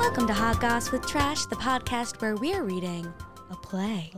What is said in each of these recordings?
Welcome to Hot Goss with Trash, the podcast where we're reading a play.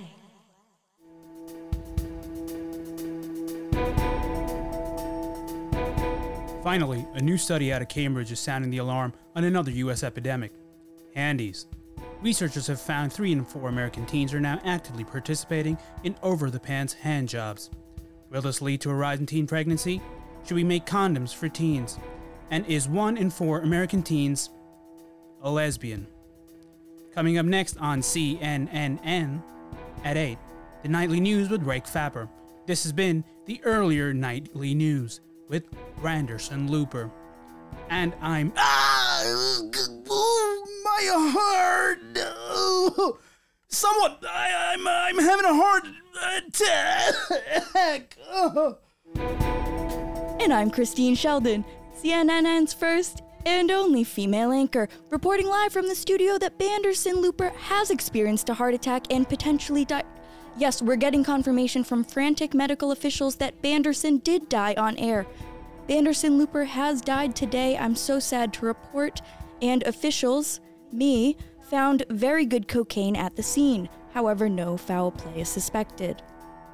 Finally, a new study out of Cambridge is sounding the alarm on another U.S. epidemic, handies. Researchers have found 3 in 4 American teens are now actively participating in over-the-pants hand jobs. Will this lead to a rise in teen pregnancy? Should we make condoms for teens? And is 1 in 4 American teens a lesbian? Coming up next on CNN at 8, the Nightly News with Rake Fapper. This has been the earlier Nightly News with Branderson Looper. And I'm... my heart! Somewhat... I'm having a heart attack! And I'm Christine Sheldon, CNN's first and only female anchor, reporting live from the studio that Branderson Looper has experienced a heart attack and potentially died. Yes, we're getting confirmation from frantic medical officials that Branderson did die on air. Branderson Looper has died today, I'm so sad to report, and officials, me, found very good cocaine at the scene. However, no foul play is suspected.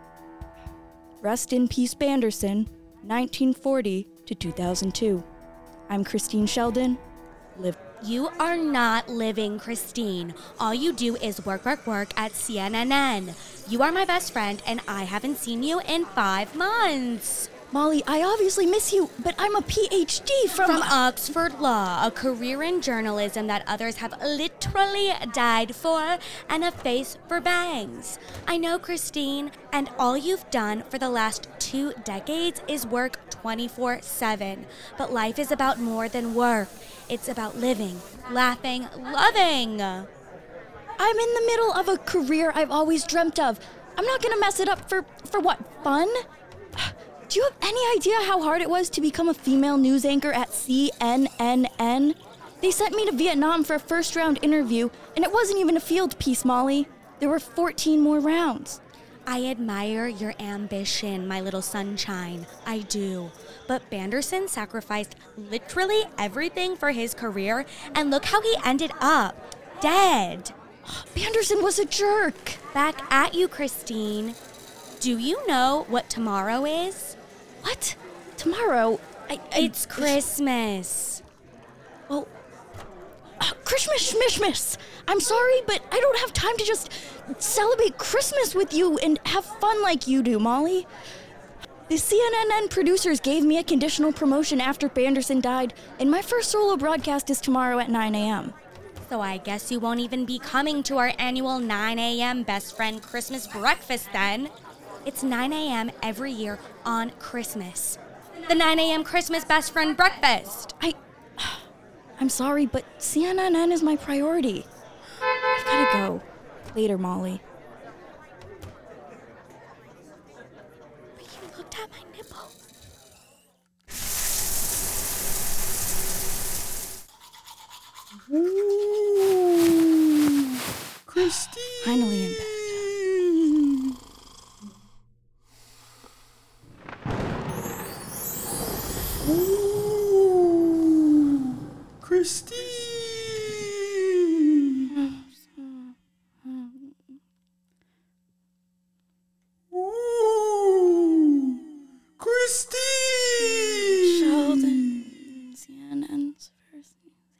Rest in peace, Branderson, 1940 to 2002. I'm Christine Sheldon. You are not living, Christine. All you do is work at CNN. You are my best friend, and I haven't seen you in 5 months. Molly, I obviously miss you, but I'm a PhD from Oxford Law, a career in journalism that others have literally died for, and a face for bangs. I know, Christine, and all you've done for the last 2 decades is work 24/7. But life is about more than work. It's about living, laughing, loving. I'm in the middle of a career I've always dreamt of. I'm not gonna mess it up for what, fun? Do you have any idea how hard it was to become a female news anchor at CNN? They sent me to Vietnam for a first-round interview, and it wasn't even a field piece, Molly. There were 14 more rounds. I admire your ambition, my little sunshine. I do. But Branderson sacrificed literally everything for his career, and look how he ended up. Dead. Branderson was a jerk. Back at you, Christine. Do you know what tomorrow is? What? Tomorrow? It's Christmas. Well, Christmas. I'm sorry, but I don't have time to just celebrate Christmas with you and have fun like you do, Molly. The CNN producers gave me a conditional promotion after Branderson died, and my first solo broadcast is tomorrow at 9 a.m. So I guess you won't even be coming to our annual 9 a.m. Best Friend Christmas breakfast then. It's 9 a.m. every year on Christmas. The 9 a.m. Christmas Best Friend Breakfast. I'm sorry, but CNN is my priority. I've gotta go. Later, Molly. But you looked at my nipple. Ooh, Christine! Finally in bed. Ooh, Christine! Ooh, Christine! Sheldon, CNN's first.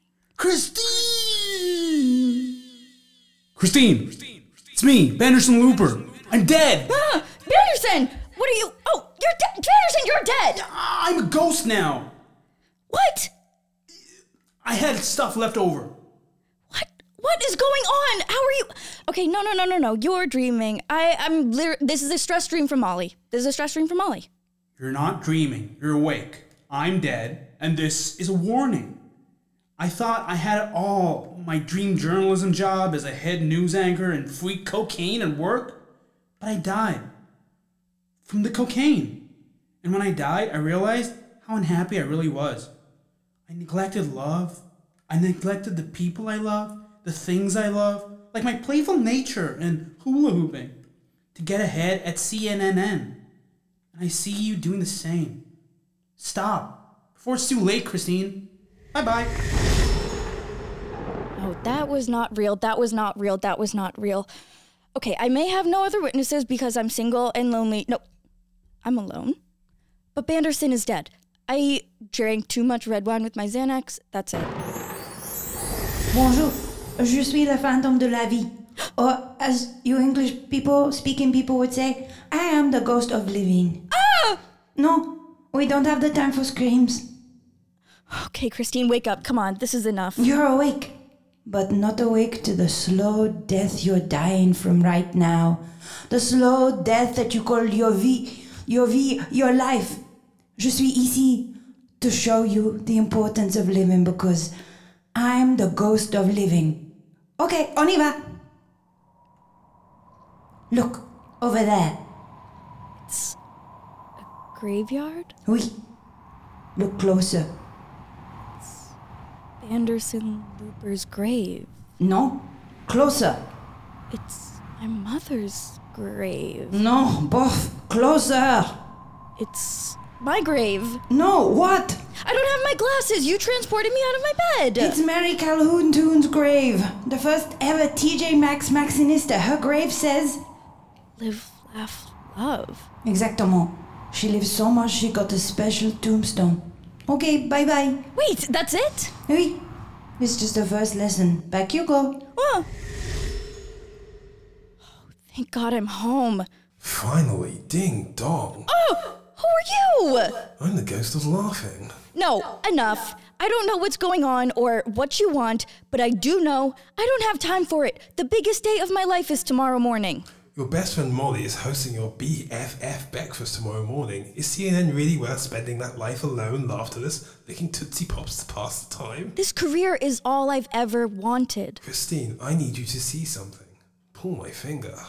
Christine! It's me, Branderson Looper. I'm dead! Branderson! What are you? Oh, you're dead! Branderson, you're dead! I'm a ghost now! What? I had stuff left over. What is going on? How are you? Okay, no. You're dreaming. This is a stress dream from Molly. You're not dreaming. You're awake. I'm dead, and this is a warning. I thought I had it all. My dream journalism job as a head news anchor and free cocaine and work. But I died. From the cocaine. And when I died, I realized how unhappy I really was. I neglected love. I neglected the people I love, the things I love, like my playful nature and hula hooping, to get ahead at CNN. And I see you doing the same. Stop, before it's too late, Christine. Bye-bye. No, that was not real. That was not real. That was not real. Okay, I may have no other witnesses because I'm single and lonely. No, I'm alone. But Banderson is dead. I drank too much red wine with my Xanax. That's it. Bonjour, je suis le fantôme de la vie. Or, as you English speaking people would say, I am the ghost of living. Ah! No, we don't have the time for screams. Okay, Christine, wake up. Come on, this is enough. You're awake, but not awake to the slow death you're dying from right now. The slow death that you call your vie, your life. Je suis ici to show you the importance of living because I'm the ghost of living. Okay, on y va. Look, over there. It's a graveyard? Oui. Look closer. Banderson Looper's grave. No, closer. It's my mother's grave. No, both. Closer. It's my grave. No, what? I don't have my glasses. You transported me out of my bed. It's Mary Calhoun Toon's grave. The first ever TJ Maxx Maxinista. Her grave says... Live, laugh, love. Exactement. She lived so much she got a special tombstone. Okay, bye-bye. Wait, that's it? Oui. It's just the first lesson. Back you go. Oh. Thank God I'm home. Finally, ding dong. Oh, who are you? I'm the ghost of laughing. No, enough. I don't know what's going on or what you want, but I do know I don't have time for it. The biggest day of my life is tomorrow morning. Your best friend Molly is hosting your BFF breakfast tomorrow morning. Is CNN really worth spending that life alone, laughterless, licking Tootsie Pops to pass the time? This career is all I've ever wanted. Christine, I need you to see something. Pull my finger.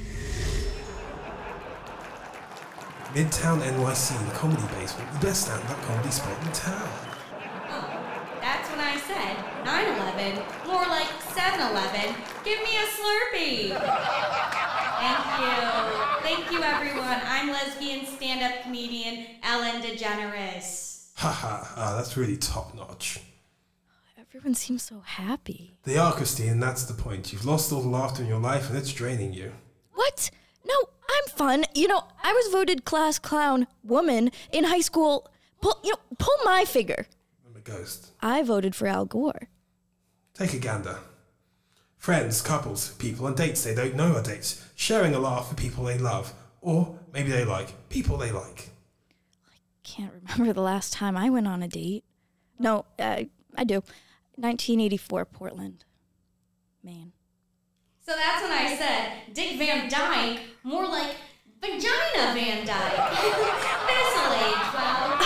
Midtown NYC, the Comedy Basement, the best stand-up comedy spot in town. That's when I said 9/11, more like 7-Eleven. Give me a Slurpee. Thank you everyone. I'm lesbian stand-up comedian Ellen DeGeneres. Haha, that's really top-notch. Everyone seems so happy. They are, Christine, and that's the point. You've lost all the laughter in your life and it's draining you. What? No, I'm fun. You know, I was voted class clown woman in high school. Pull my figure. I'm a ghost. I voted for Al Gore. Take a gander. Friends, couples, people on dates they don't know are dates. Sharing a laugh with people they love. Or maybe they like. People they like. Can't remember the last time I went on a date. No, I do. 1984, Portland, Maine. So that's when I said Dick Van Dyke, more like Vagina Van Dyke. This'll age well.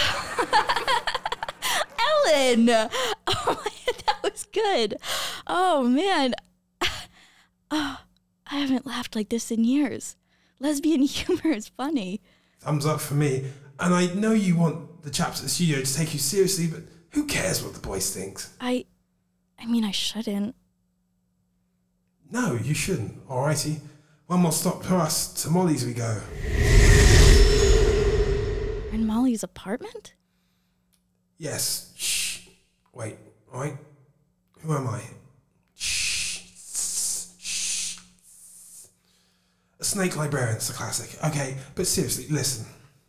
Ellen! Oh, that was good. Oh, man. Oh, I haven't laughed like this in years. Lesbian humor is funny. Thumbs up for me. And I know you want the chaps at the studio to take you seriously, but who cares what the boys think? I mean, I shouldn't. No, you shouldn't. Alrighty. One more stop for us. To Molly's we go. We're in Molly's apartment? Yes. Shh. Wait. Alright. Who am I? Shh. Shh. A snake librarian's a classic. Okay, but seriously, listen.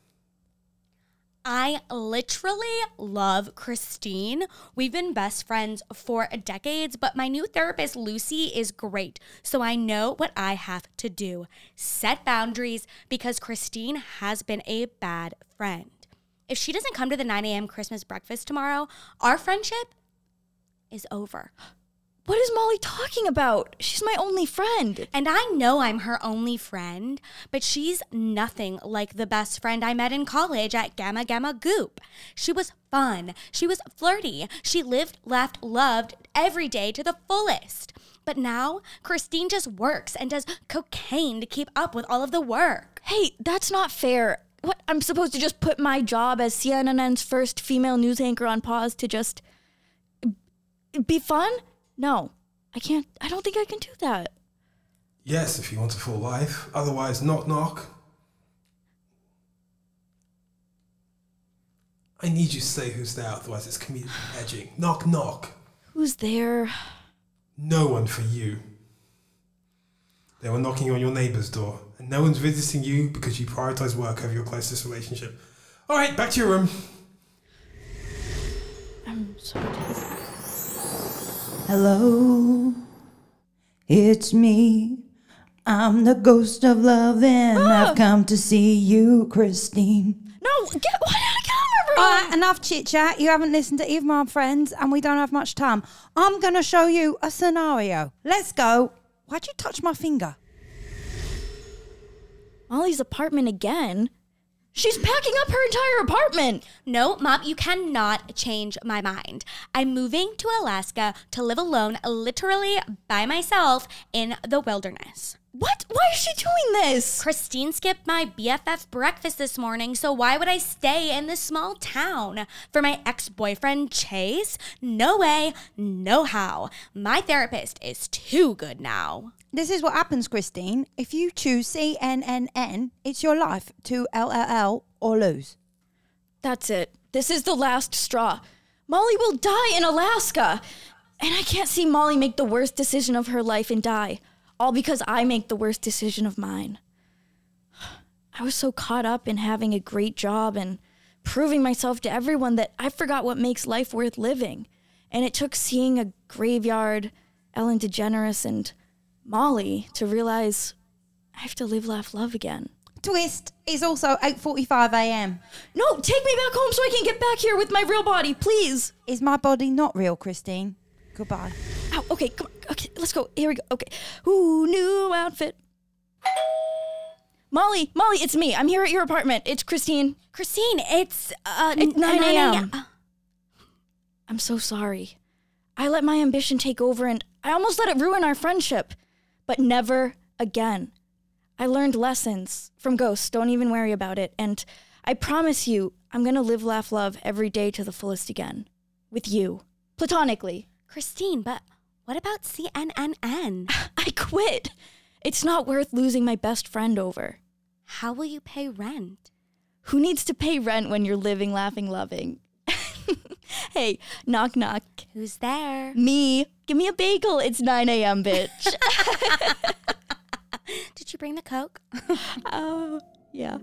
I literally love Christine. We've been best friends for decades, but my new therapist, Lucy, is great. So I know what I have to do. Set boundaries because Christine has been a bad friend. If she doesn't come to the 9 a.m. Christmas breakfast tomorrow, our friendship is over. What is Molly talking about? She's my only friend. And I know I'm her only friend, but she's nothing like the best friend I met in college at Gamma Gamma Goop. She was fun. She was flirty. She lived, laughed, loved every day to the fullest. But now, Christine just works and does cocaine to keep up with all of the work. Hey, that's not fair. What, I'm supposed to just put my job as CNN's first female news anchor on pause to just be fun? No, I can't. I don't think I can do that. Yes, if you want a full life. Otherwise, knock knock. I need you to say who's there, otherwise it's comedic edging. Knock knock. Who's there? No one for you. They were knocking on your neighbour's door, and no one's visiting you because you prioritise work over your closest relationship. All right, back to your room. I'm so tired. Hello, it's me. I'm the ghost of love, and I've come to see you, Christine. No, get out of my room! Enough chit chat. You haven't listened to either my friends, and we don't have much time. I'm going to show you a scenario. Let's go. Why'd you touch my finger? Molly's apartment again? She's packing up her entire apartment! No, Mom, you cannot change my mind. I'm moving to Alaska to live alone, literally by myself in the wilderness. What? Why is she doing this? Christine skipped my BFF breakfast this morning, so why would I stay in this small town? For my ex-boyfriend, Chase? No way, no how. My therapist is too good now. This is what happens, Christine. If you choose CNN, it's your life to LLL or lose. That's it. This is the last straw. Molly will die in Alaska. And I can't see Molly make the worst decision of her life and die. All because I make the worst decision of mine. I was so caught up in having a great job and proving myself to everyone that I forgot what makes life worth living. And it took seeing a graveyard, Ellen DeGeneres, and Molly to realize I have to live, laugh, love again. Twist is also 8:45 a.m. No, take me back home so I can get back here with my real body, please. Is my body not real, Christine? Goodbye. Ow, okay, come on. Okay, let's go. Here we go. Okay. Ooh, new outfit. Molly, it's me. I'm here at your apartment. It's Christine. Christine, it's 9 a.m. I'm so sorry. I let my ambition take over and I almost let it ruin our friendship. But never again. I learned lessons from ghosts. Don't even worry about it. And I promise you, I'm going to live, laugh, love every day to the fullest again. With you. Platonically. Christine, but what about CNN? I quit. It's not worth losing my best friend over. How will you pay rent? Who needs to pay rent when you're living, laughing, loving? Hey, knock, knock. Who's there? Me. Give me a bagel. It's 9 a.m., bitch. Did you bring the Coke? Oh, yeah.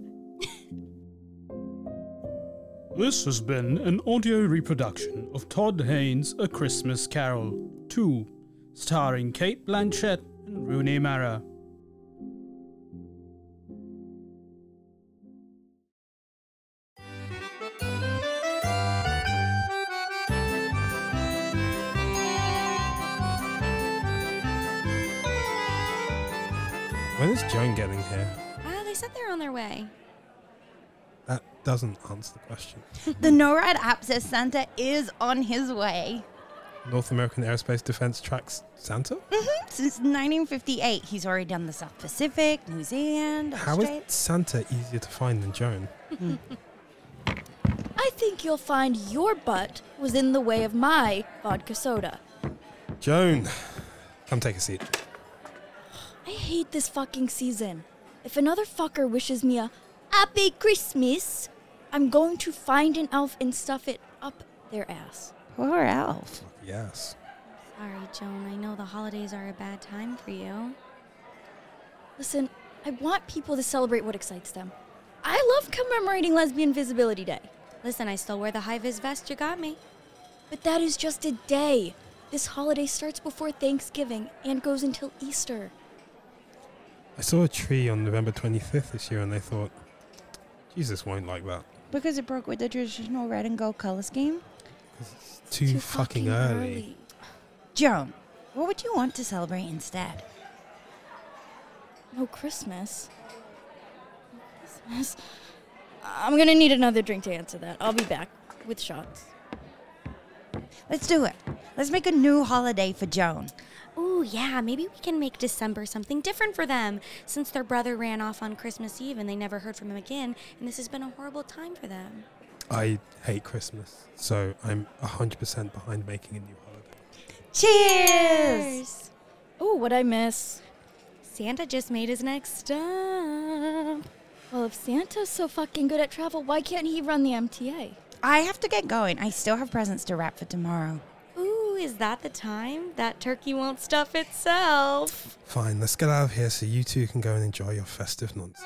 This has been an audio reproduction of Todd Haynes' A Christmas Carol 2, starring Kate Blanchett and Rooney Mara. When is Joan getting here? They said they're on their way. That doesn't answer the question. The NORAD app says Santa is on his way. North American Aerospace Defense tracks Santa? Since 1958, he's already done the South Pacific, New Zealand, How Australia. is Santa easier to find than Joan? I think you'll find your butt was in the way of my vodka soda. Joan, come take a seat. I hate this fucking season. If another fucker wishes me a Happy Christmas, I'm going to find an elf and stuff it up their ass. Poor elf. Yes. Sorry, Joan. I know the holidays are a bad time for you. Listen, I want people to celebrate what excites them. I love commemorating Lesbian Visibility Day. Listen, I still wear the high-vis vest you got me. But that is just a day. This holiday starts before Thanksgiving and goes until Easter. I saw a tree on November 25th this year and I thought, Jesus won't like that. Because it broke with the traditional red and gold color scheme? It's too fucking early. Joan, what would you want to celebrate instead? No Christmas. Christmas. I'm gonna need another drink to answer that. I'll be back with shots. Let's do it. Let's make a new holiday for Joan. Ooh, yeah, maybe we can make December something different for them, since their brother ran off on Christmas Eve and they never heard from him again, and this has been a horrible time for them. I hate Christmas, so I'm 100% behind making a new holiday. Cheers! Oh, what'd I miss? Santa just made his next stop. Well, if Santa's so fucking good at travel, why can't he run the MTA? I have to get going. I still have presents to wrap for tomorrow. Ooh, is that the time? That turkey won't stuff itself. Fine, let's get out of here so you two can go and enjoy your festive nonsense.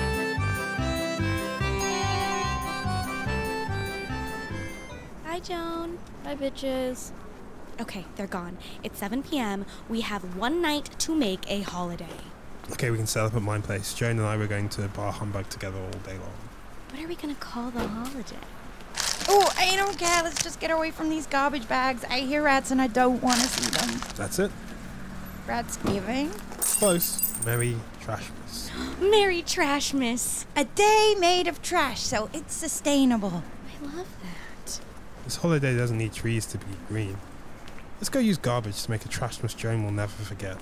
Bye, Joan. Bye, bitches. Okay, they're gone. It's 7 p.m. We have one night to make a holiday. Okay, we can set up at my place. Joan and I were going to Bar Humbug together all day long. What are we gonna call the holiday? Oh, I don't care. Let's just get away from these garbage bags. I hear rats and I don't want to see them. That's it. Ratsgiving. Close. Merry Trashmas. Merry Trashmas. A day made of trash, so it's sustainable. I love that. This holiday doesn't need trees to be green. Let's go use garbage to make a Trashmas Joan will never forget.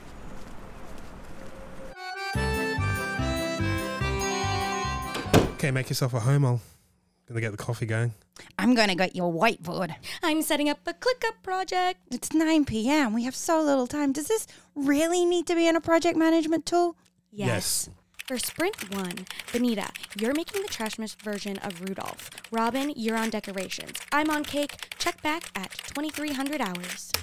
Okay, make yourself at home. I'm gonna get the coffee going. I'm gonna get your whiteboard. I'm setting up a ClickUp project. It's 9 p.m. We have so little time. Does this really need to be in a project management tool? Yes. For Sprint 1, Benita, you're making the Trashmas version of Rudolph. Robin, you're on decorations. I'm on cake. Check back at 2300 hours.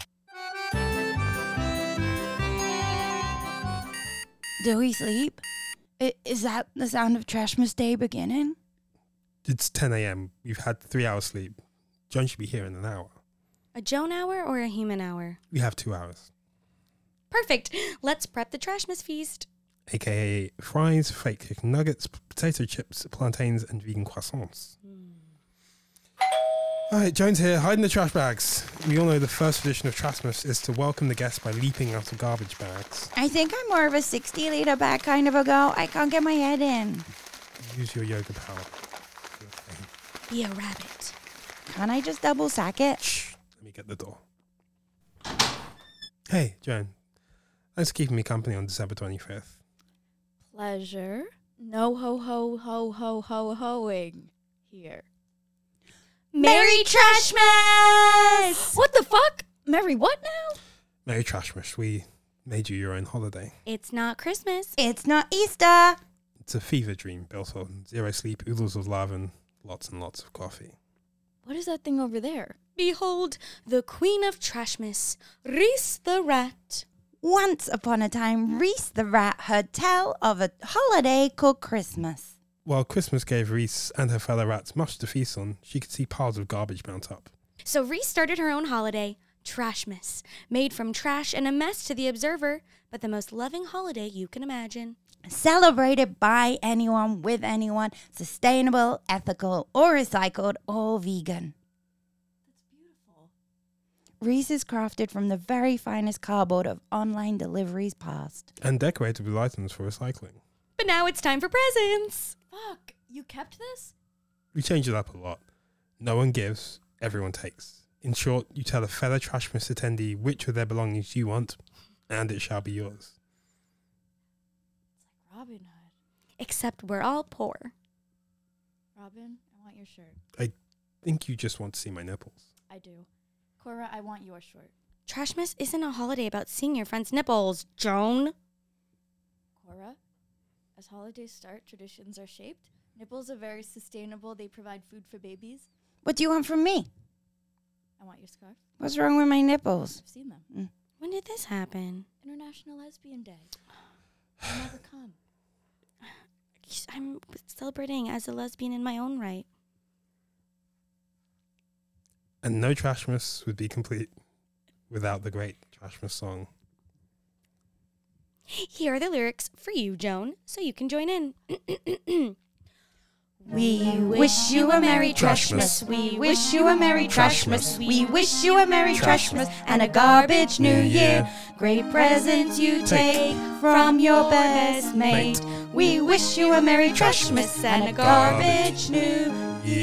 Do we sleep? Is that the sound of Trashmas Day beginning? It's 10 a.m. We've had 3 hours sleep. Joan should be here in an hour. A Joan hour or a human hour? We have 2 hours. Perfect. Let's prep the Trashmas feast. AKA fries, fake chicken nuggets, potato chips, plantains, and vegan croissants. Alright, Joan's here, hiding the trash bags. We all know the first tradition of Trashmas is to welcome the guests by leaping out of garbage bags. I think I'm more of a 60-liter bag kind of a girl. I can't get my head in. Use your yoga power. Be a rabbit. Can't I just double sack it? Shh, let me get the door. Hey, Joan. Thanks for keeping me company on December 25th. Pleasure. No hoing here. Merry Trashmas! What the fuck? Merry what now? Merry Trashmas, we made you your own holiday. It's not Christmas. It's not Easter. It's a fever dream built on zero sleep, oodles of love, and lots of coffee. What is that thing over there? Behold, the Queen of Trashmas, Reese the Rat. Once upon a time, Reese the Rat heard tell of a holiday called Christmas. While Christmas gave Reese and her fellow rats much to feast on, she could see piles of garbage mount up. So Reese started her own holiday, Trashmas, made from trash and a mess to the observer, but the most loving holiday you can imagine. Celebrated by anyone, with anyone, sustainable, ethical, or recycled, or vegan. That's beautiful. Reese is crafted from the very finest cardboard of online deliveries past. And decorated with items for recycling. But now it's time for presents. Fuck, you kept this? We change it up a lot. No one gives, everyone takes. In short, you tell a fellow Trashmas attendee which of their belongings you want, and it shall be yours. It's like Robin Hood. Except we're all poor. Robin, I want your shirt. I think you just want to see my nipples. I do. Cora, I want your shirt. Trashmas isn't a holiday about seeing your friend's nipples, Joan. Cora, as holidays start, traditions are shaped. Nipples are very sustainable. They provide food for babies. What do you want from me? I want your scarf. What's wrong with my nipples? I've seen them. When did this happen? International Lesbian Day. I'll never come. I'm celebrating as a lesbian in my own right. And no Trashmas would be complete without the great Trashmas song. Here are the lyrics for you, Joan, so you can join in. We wish you a Merry Trashmas. We wish you a Merry Trashmas. We wish you a Merry Trashmas and a garbage New Year. Great presents you take from your best mate. We wish you a Merry Trashmas and a garbage New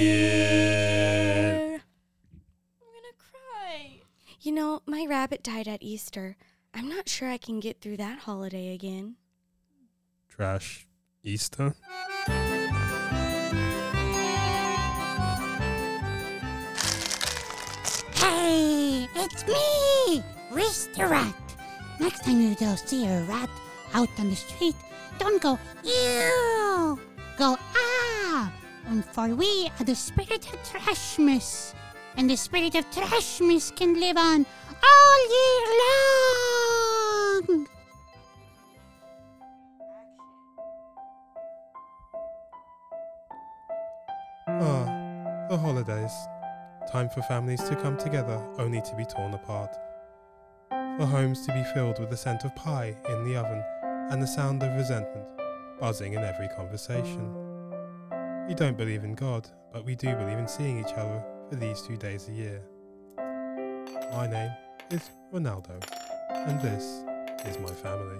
Year. I'm gonna cry. You know, my rabbit died at Easter. I'm not sure I can get through that holiday again. Trash Easter. Hey, it's me, Reese the Rat. Next time you do see a rat out on the street, don't go, ew, go, ah. And for we are the spirit of Trashmas. And the spirit of Trashmas can live on all year long. The holidays. Time for families to come together only to be torn apart. For homes to be filled with the scent of pie in the oven and the sound of resentment buzzing in every conversation. We don't believe in God, but we do believe in seeing each other for these 2 days a year. My name is Ronaldo, and this is my family.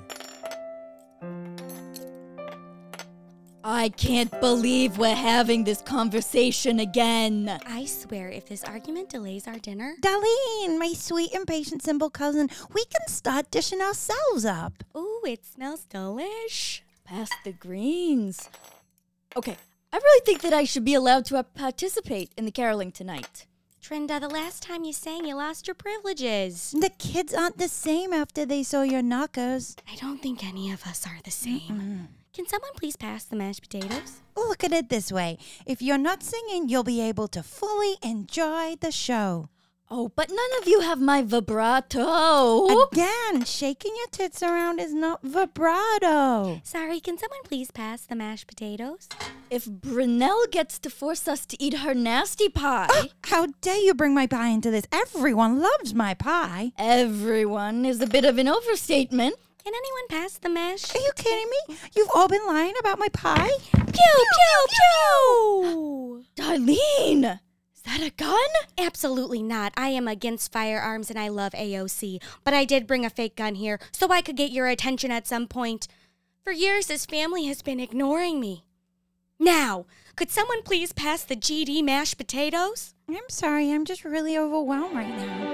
I can't believe we're having this conversation again. I swear, if this argument delays our dinner... Darlene, my sweet and patient simple cousin, we can start dishing ourselves up. Ooh, it smells delish. Pass the greens. Okay, I really think that I should be allowed to participate in the caroling tonight. Trinda, the last time you sang, you lost your privileges. The kids aren't the same after they saw your knockers. I don't think any of us are the same. Can someone please pass the mashed potatoes? Look at it this way. If you're not singing, you'll be able to fully enjoy the show. Oh, but none of you have my vibrato. Again, shaking your tits around is not vibrato. Sorry, can someone please pass the mashed potatoes? If Brunelle gets to force us to eat her nasty pie... Oh, how dare you bring my pie into this? Everyone loves my pie. Everyone is a bit of an overstatement. Can anyone pass the mash? Are you kidding me? You've all been lying about my pie? Pew, pew, pew! Darlene! Is that a gun? Absolutely not. I am against firearms and I love AOC. But I did bring a fake gun here so I could get your attention at some point. For years, this family has been ignoring me. Now, could someone please pass the GD mashed potatoes? I'm sorry, I'm just really overwhelmed right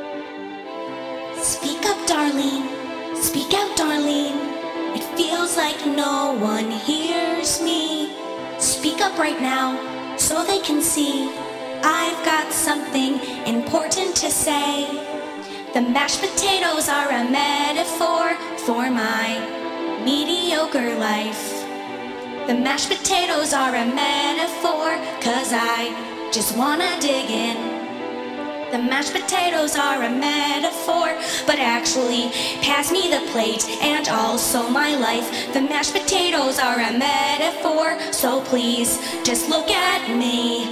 now. Speak up, Darlene. Speak out, Darlene. It feels like no one hears me. Speak up right now so they can see. I've got something important to say. The mashed potatoes are a metaphor for my mediocre life. The mashed potatoes are a metaphor 'cause I just wanna dig in. The mashed potatoes are a metaphor, but actually, pass me the plate and also my life. The mashed potatoes are a metaphor, so please, just look at me.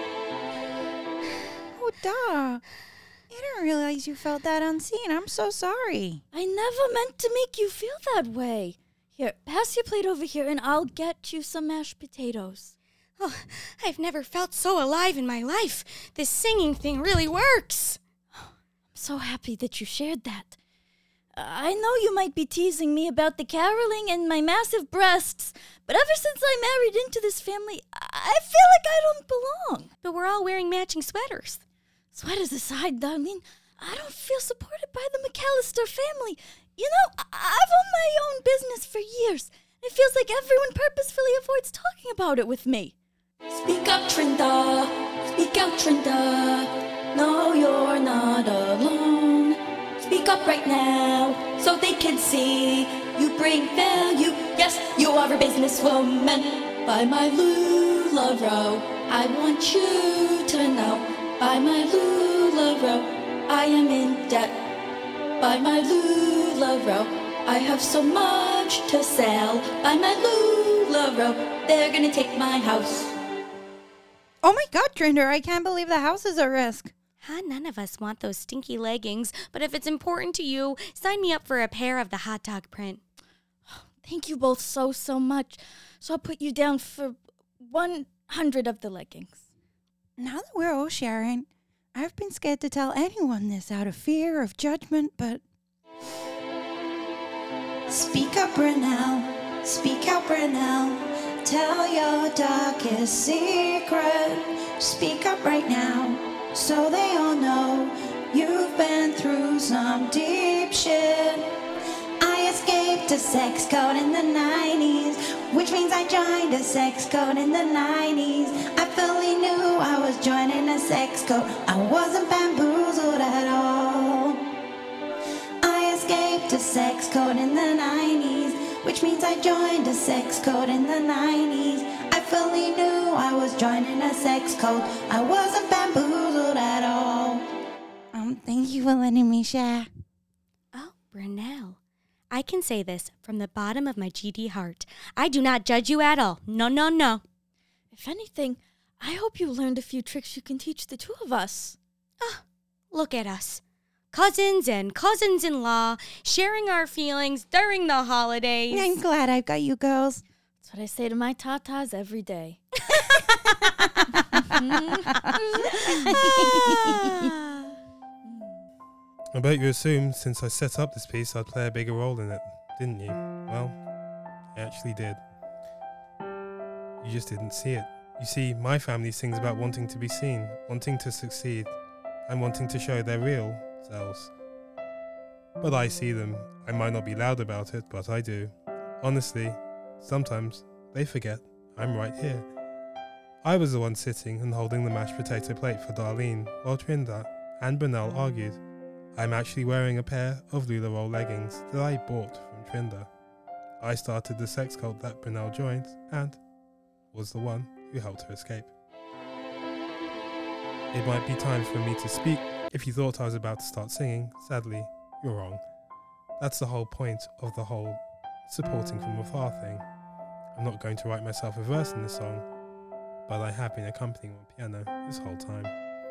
Oh, duh. I didn't realize you felt that unseen. I'm so sorry. I never meant to make you feel that way. Here, pass your plate over here and I'll get you some mashed potatoes. Oh, I've never felt so alive in my life. This singing thing really works. I'm so happy that you shared that. I know you might be teasing me about the caroling and my massive breasts, but ever since I married into this family, I feel like I don't belong. But we're all wearing matching sweaters. Sweaters aside, Darlene, I don't feel supported by the McAllister family. You know, I've owned my own business for years. It feels like everyone purposefully avoids talking about it with me. Speak up, Trinda. Speak out, Trinda. No, you're not alone. Speak up right now so they can see you bring value. Yes, you are a businesswoman. By my LuLaRoe, I want you to know. By my LuLaRoe, I am in debt. By my LuLaRoe, I have so much to sell. By my LuLaRoe, they're gonna take my house. Oh my God, Trinder, I can't believe the house is at risk. None of us want those stinky leggings, but if it's important to you, sign me up for a pair of the hot dog print. Thank you both so much. So I'll put you down for 100 of the leggings. Now that we're all sharing, I've been scared to tell anyone this out of fear of judgment, but... Speak up, Brunelle. Speak out, Brunelle. Tell your darkest secret. Speak up right now, so they all know you've been through some deep shit. I escaped a sex code in the 90s, which means I joined a sex code in the 90s. I fully knew I was joining a sex code. I wasn't bamboozled at all. I escaped a sex code in the 90s, which means I joined a sex code in the 90s. I fully knew I was joining a sex code. I wasn't bamboozled at all. Thank Thank you for letting me share. Oh, Brunel. I can say this from the bottom of my GD heart. I do not judge you at all. No, no, no. If anything, I hope you learned a few tricks you can teach the two of us. Look at us. Cousins and cousins-in-law, sharing our feelings during the holidays. I'm glad I've got you girls. That's what I say to my tatas every day. I bet you assumed since I set up this piece I'd play a bigger role in it, didn't you? Well, I actually did. You just didn't see it. You see, my family sings about wanting to be seen, wanting to succeed, and wanting to show their real selves. But I see them. I might not be loud about it, but I do. Honestly, sometimes they forget I'm right here. I was the one sitting and holding the mashed potato plate for Darlene, while Trinda and Brunel argued. I'm actually wearing a pair of LuLaRoll leggings that I bought from Trinda. I started the sex cult that Brunel joined and was the one who helped her escape. It might be time for me to speak. If you thought I was about to start singing, sadly, you're wrong. That's the whole point of the whole supporting from afar thing. I'm not going to write myself a verse in the song, but I have been accompanying on piano this whole time.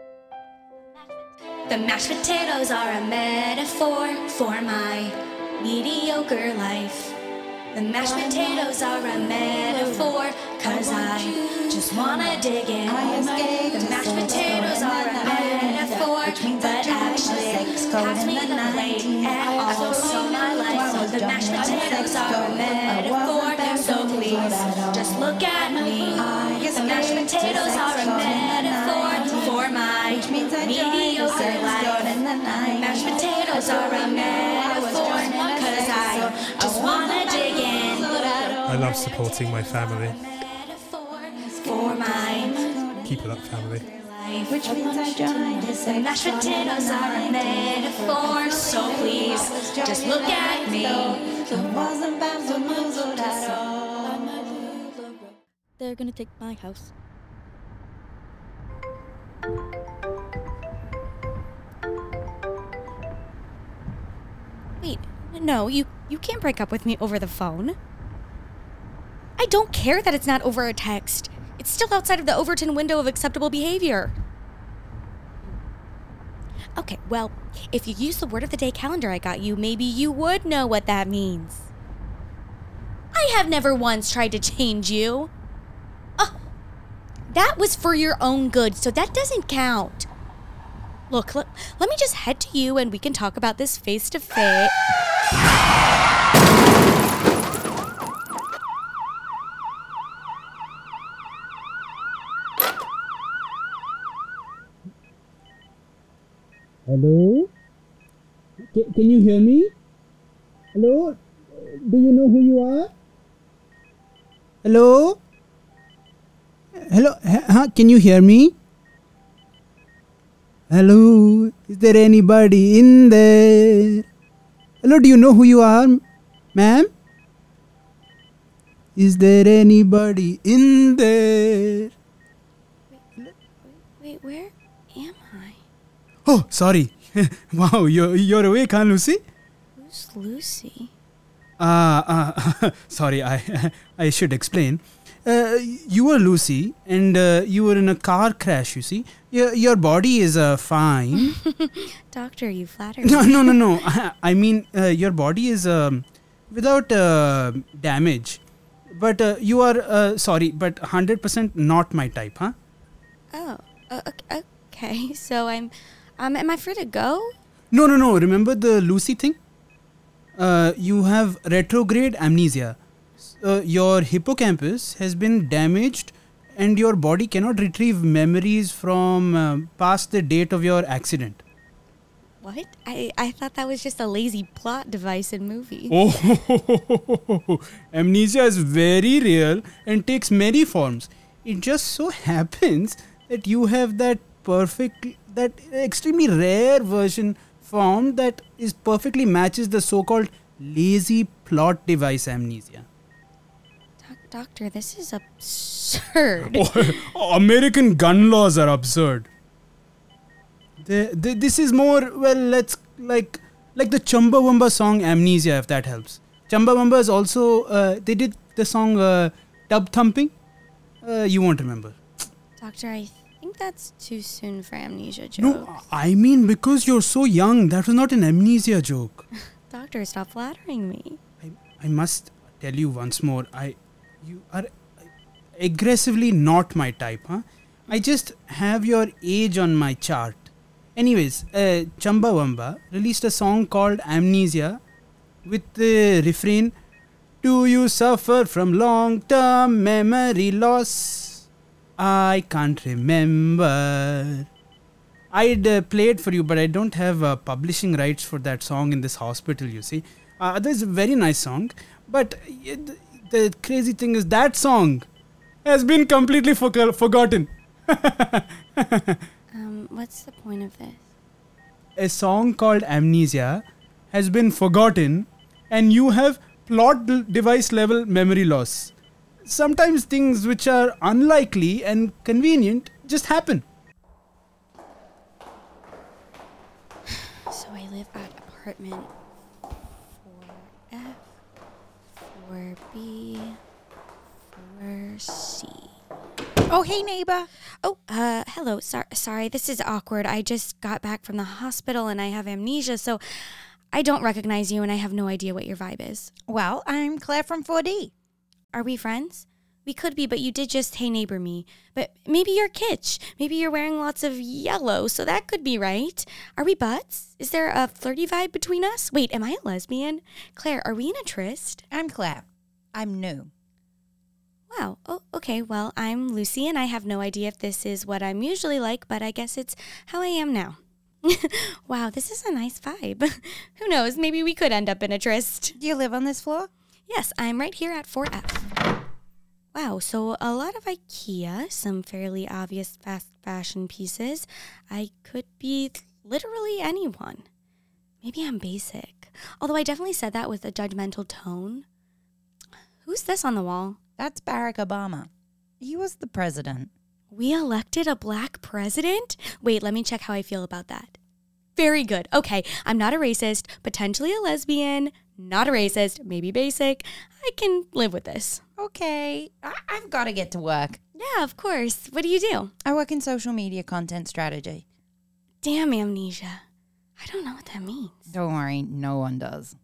The mashed potatoes are a metaphor for my mediocre life. The mashed potatoes are a metaphor, 'cause I just wanna dig in. The mashed potatoes are a metaphor, but actually pass me the plate and also my life. The mashed potatoes are a metaphor, so please just look at me. The mashed potatoes are a metaphor for my mediocre life. Mashed potatoes are a metaphor, 'cause I just wanna dig in. I love supporting my family. For my Keep it up, family. life. Which means I joined the mashed potatoes are a metaphor, so please just look at me. They're gonna take my house. Wait, no, you can't break up with me over the phone. I don't care that it's not over a text. It's still outside of the Overton window of acceptable behavior. Okay, well, if you use the word of the day calendar I got you, maybe you would know what that means. I have never once tried to change you. That was for your own good, so that doesn't count. Look, let me just head to you and we can talk about this face to face. Hello? Can you hear me? Hello? Do you know who you are? Hello? Hello? Can you hear me? Hello? Is there anybody in there? Hello, do you know who you are, ma'am? Is there anybody in there? Wait, where am I? Oh, sorry. Wow, you're awake, huh, Lucy? Who's Lucy? Sorry, I should explain. You were Lucy, and you were in a car crash, you see. Your body is fine. Doctor, you flatter me. No. I mean, your body is without damage. But you are, sorry, but 100% not my type, huh? Oh, okay. So am I free to go? No. Remember the Lucy thing? You have retrograde amnesia. Your hippocampus has been damaged and your body cannot retrieve memories from past the date of your accident. What? I thought that was just a lazy plot device in movies. Oh, amnesia is very real and takes many forms. It just so happens that you have that extremely rare version form that is perfectly matches the so-called lazy plot device amnesia. Doctor, this is absurd. American gun laws are absurd. This is more, well, let's like the Chumbawamba song Amnesia, if that helps. Chumbawamba is also, they did the song Tub Thumping. You won't remember. Doctor, I think that's too soon for amnesia jokes. No, I mean because you're so young. That was not an amnesia joke. Doctor, stop flattering me. I must tell you once more, you are aggressively not my type, huh? I just have your age on my chart. Anyways, Chumbawamba released a song called Amnesia with the refrain, "Do you suffer from long-term memory loss? I can't remember." I'd play it for you, but I don't have publishing rights for that song in this hospital, you see. There's a very nice song, but the crazy thing is that song has been completely forgotten. What's the point of this? A song called Amnesia has been forgotten, and you have plot device level memory loss. Sometimes things which are unlikely and convenient just happen. So I live at apartment 4F, 4B, 4C. Oh, hey, neighbor. Oh, hello. Sorry, this is awkward. I just got back from the hospital and I have amnesia, so I don't recognize you and I have no idea what your vibe is. Well, I'm Claire from 4D. Are we friends? We could be, but you did just hey neighbor me. But maybe you're kitsch. Maybe you're wearing lots of yellow, so that could be right. Are we butts? Is there a flirty vibe between us? Wait, am I a lesbian? Claire, are we in a tryst? I'm Claire. I'm new. Wow. Oh, okay. Well, I'm Lucy, and I have no idea if this is what I'm usually like, but I guess it's how I am now. Wow, this is a nice vibe. Who knows? Maybe we could end up in a tryst. Do you live on this floor? Yes, I'm right here at 4F. Wow, so a lot of IKEA, some fairly obvious fast fashion pieces. I could be literally anyone. Maybe I'm basic. Although I definitely said that with a judgmental tone. Who's this on the wall? That's Barack Obama. He was the president. We elected a black president? Wait, let me check how I feel about that. Very good. Okay, I'm not a racist, potentially a lesbian, not a racist, maybe basic. I can live with this. Okay, I've got to get to work. Yeah, of course. What do you do? I work in social media content strategy. Damn amnesia. I don't know what that means. Don't worry, no one does.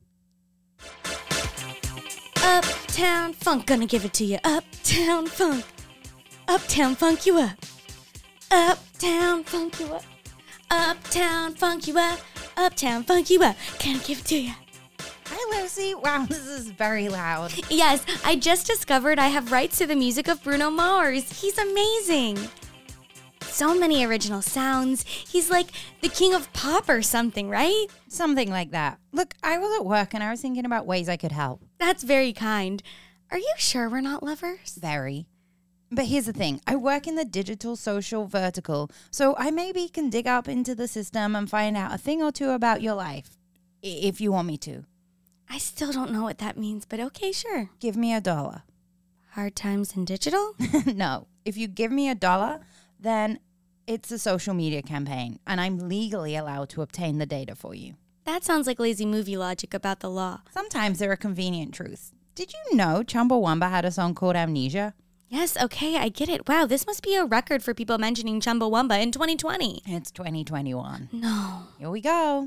Uptown Funk, gonna give it to you. Uptown Funk. Uptown Funk you up. Uptown Funk you up. Uptown Funk you up. Uptown Funk you up. Gonna give it to you. Hi, Lucy. Wow, this is very loud. Yes, I just discovered I have rights to the music of Bruno Mars. He's amazing. So many original sounds. He's like the king of pop or something, right? Something like that. Look, I was at work and I was thinking about ways I could help. That's very kind. Are you sure we're not lovers? Very. But here's the thing. I work in the digital social vertical, so I maybe can dig up into the system and find out a thing or two about your life, if you want me to. I still don't know what that means, but okay, sure. Give me $1. Hard times in digital? No. If you give me $1, then it's a social media campaign, and I'm legally allowed to obtain the data for you. That sounds like lazy movie logic about the law. Sometimes there are convenient truths. Did you know Chumbawamba had a song called Amnesia? Yes, okay, I get it. Wow, this must be a record for people mentioning Chumbawamba in 2020. It's 2021. No. Here we go.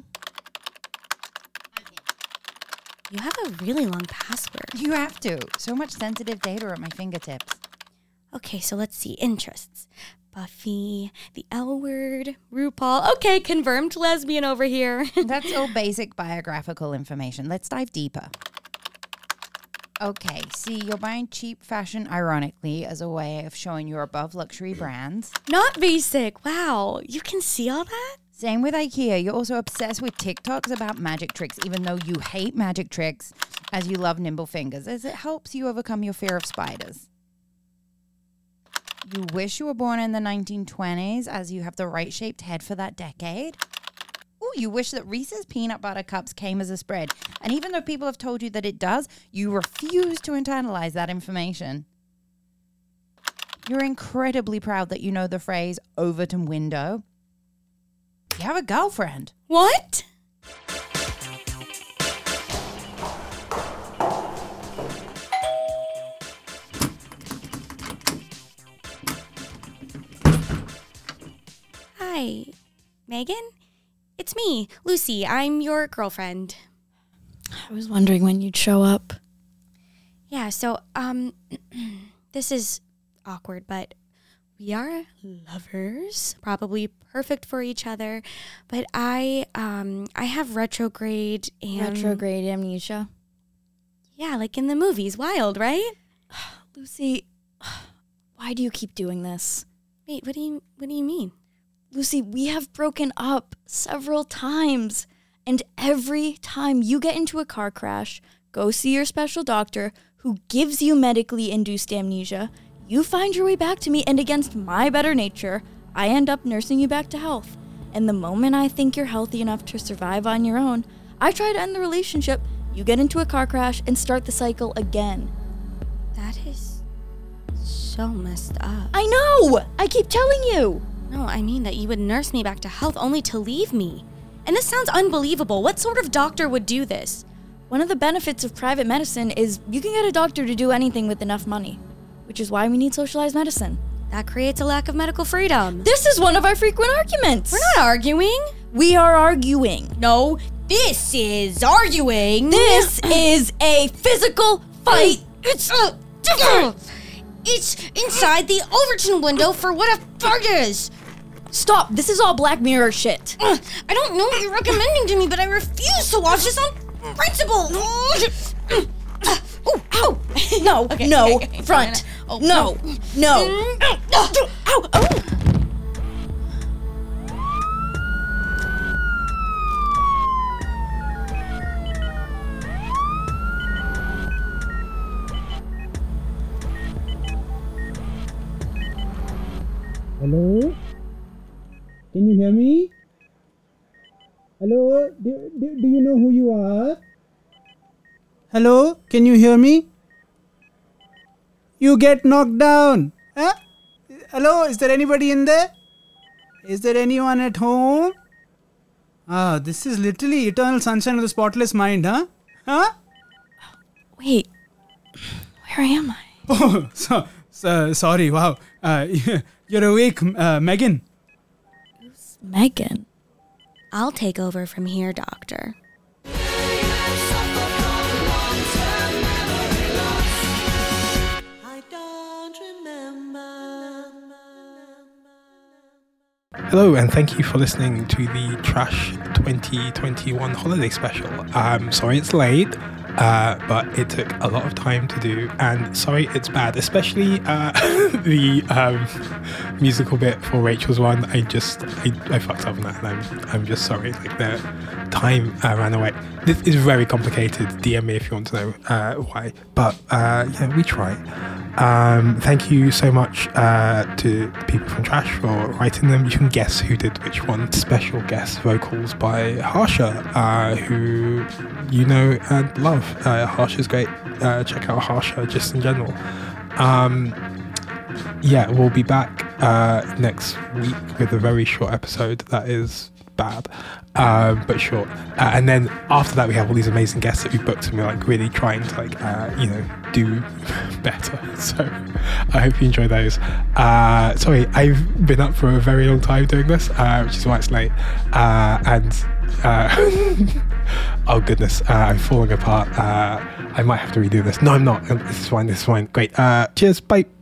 You have a really long password. You have to. So much sensitive data at my fingertips. Okay, so let's see. Interests. Buffy, the L Word, RuPaul. Okay, confirmed lesbian over here. That's all basic biographical information. Let's dive deeper. Okay, see, you're buying cheap fashion ironically as a way of showing you're above luxury brands. Not basic. Wow, you can see all that? Same with IKEA. You're also obsessed with TikToks about magic tricks, even though you hate magic tricks as you love nimble fingers, as it helps you overcome your fear of spiders. You wish you were born in the 1920s as you have the right-shaped head for that decade. Ooh, you wish that Reese's Peanut Butter Cups came as a spread. And even though people have told you that it does, you refuse to internalize that information. You're incredibly proud that you know the phrase Overton window. You have a girlfriend. What? Hi, Megan? It's me, Lucy. I'm your girlfriend. I was wondering when you'd show up. Yeah, so, this is awkward, but we are lovers, probably perfect for each other, but I have retrograde and... Retrograde amnesia? Yeah, like in the movies. Wild, right? Lucy, why do you keep doing this? Wait, what do you mean? Lucy, we have broken up several times, and every time you get into a car crash, go see your special doctor who gives you medically induced amnesia, you find your way back to me, and against my better nature, I end up nursing you back to health. And the moment I think you're healthy enough to survive on your own, I try to end the relationship, you get into a car crash, and start the cycle again. That is so messed up. I know! I keep telling you! No, I mean that you would nurse me back to health only to leave me. And this sounds unbelievable. What sort of doctor would do this? One of the benefits of private medicine is you can get a doctor to do anything with enough money, which is why we need socialized medicine. That creates a lack of medical freedom. This is one of our frequent arguments. We're not arguing. We are arguing. No, this is arguing. This is a physical fight. It's different. It's inside the Overton window for what a fart is. Stop. This is all Black Mirror shit. I don't know what you're recommending to me, but I refuse to watch this on principle. Oh, ow. No, Okay, no, okay, front. Oh, no, no. Ow, oh. Hello? Can you hear me? Hello? Do you know who you are? Hello? Can you hear me? You get knocked down. Huh? Hello? Is there anybody in there? Is there anyone at home? Ah, this is literally eternal sunshine of the spotless mind, huh? Huh? Wait, where am I? Oh, sorry, wow. You're awake, Megan. Megan. I'll take over from here, Doctor. Hello, and thank you for listening to the Trash 2021 holiday special. I'm sorry it's late, but it took a lot of time to do, and sorry it's bad, especially the musical bit for Rachel's one. I fucked up on that, and I'm just sorry. Like, the time ran away. This is very complicated. DM me if you want to know why, but yeah, we try. Thank you so much to the people from Trash for writing them. You can guess who did which one. Special guest vocals by Harsha, who you know and love. Harsha's great. Check out Harsha just in general. Yeah, we'll be back next week with a very short episode that is bad, but short. And then after that, we have all these amazing guests that we booked, and we're like really trying to do better. So I hope you enjoy those. Sorry, I've been up for a very long time doing this, which is why it's late. Oh goodness, I'm falling apart. I might have to redo this. No, I'm not. This is fine. Great. Cheers. Bye.